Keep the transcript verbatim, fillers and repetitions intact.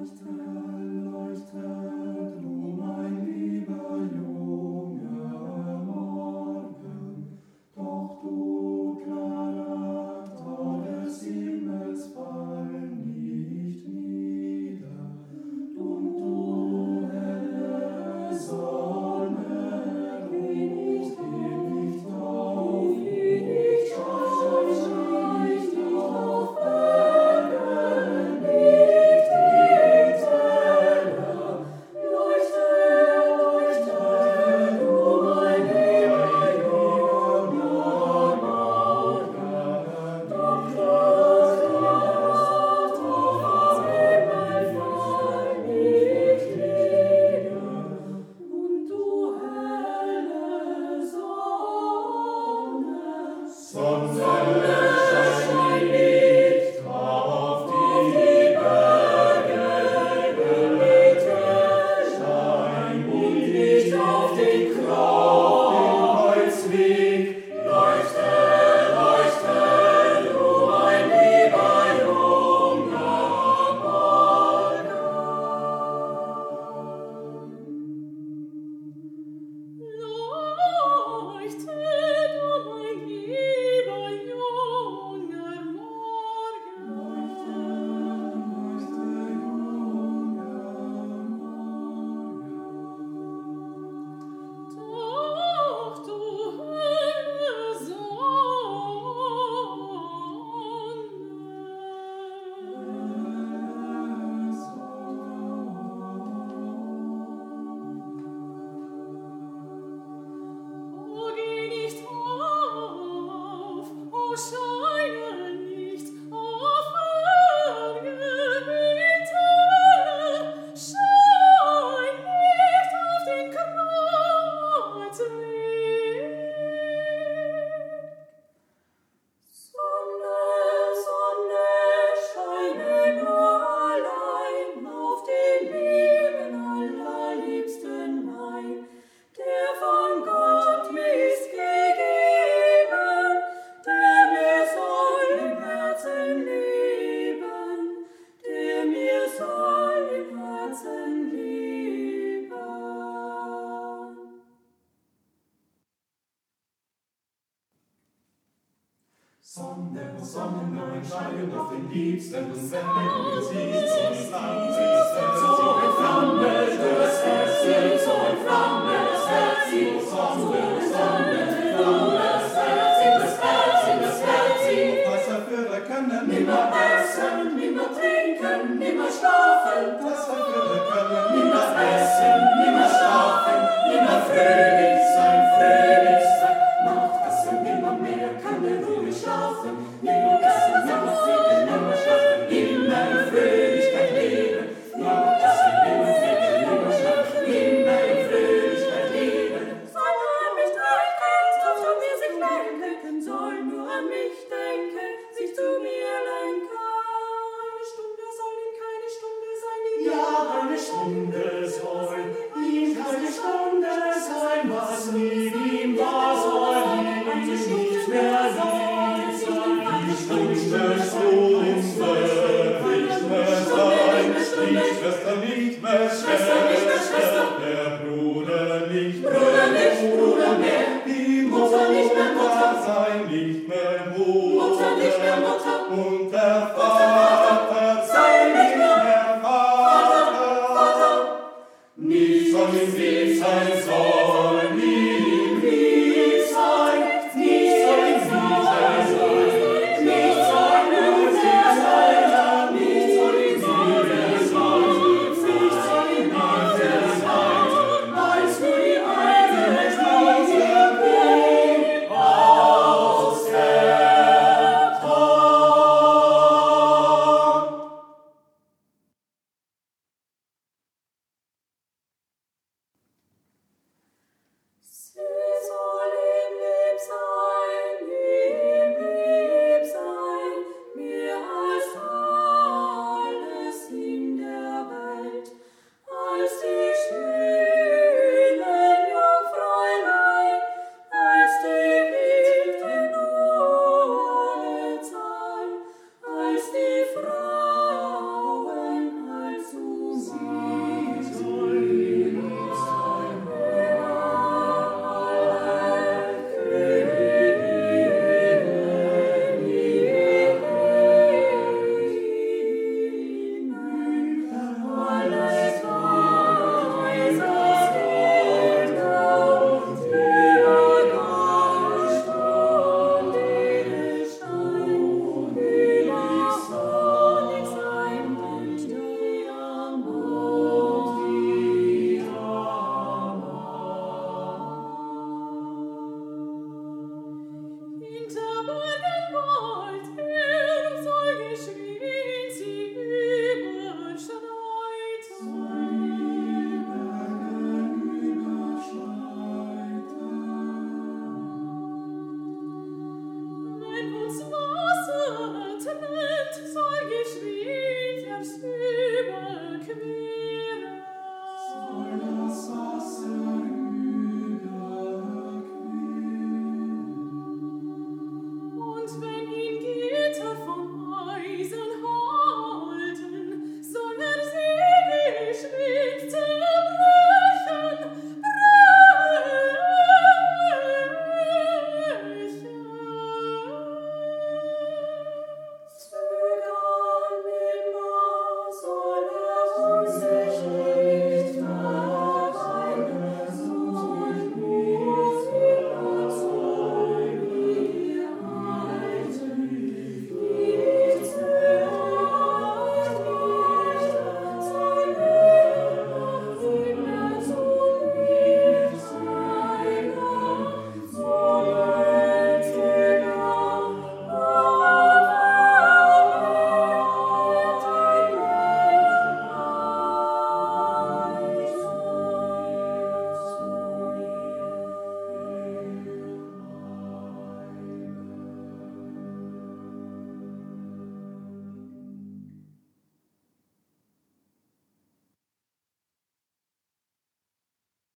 Sonne, wo Sonnenblumen scheinen auf den Liebsten und wenn du siehst und Flamme, so ein Flamme, das Herz sieht, so ein Flamme, das Herz sieht, Sonne, Sonne, Flamme, das Herz sieht, das Herz sieht, das Herz sieht. Wasserführer können nimmer essen, nimmer trinken, nimmer schlafen. Wasserführer können nimmer essen, nimmer schlafen, nimmer fröhlich sein, fröhlich sein. Macht das er nimmer mehr, kann er ruhig schlafen. Nimmer essen, nimmer fliegen, nimmer schlafen, immer in Fröhlichkeit leben. Macht das er nimmer fliegen, nimmer schlafen, immer in Fröhlichkeit leben. Soll nur an mich denken, soll zu mir sich lenken, soll nur an mich denken, sich zu mir lenken. Eine Stunde soll ihm keine Stunde sein, die ja, eine Stunde soll ihm keine Stunde sein, was lieb ihm war, soll ihm nicht mehr lieb sein. Die Stunde, Stunde, nicht mehr sein, die Schwester nicht mehr Schwester, der Bruder nicht mehr Bruder, nicht Bruder mehr, die Mutter nicht mehr Mutter sein, nicht mehr Mutter, Mutter nicht mehr Mutter, und der Vater sei nicht mehr Vater, Vater, nicht soll ihm lieb sein, soll ihm lieb sein, nicht soll ihm lieb sein, nicht soll ihm lieb sein.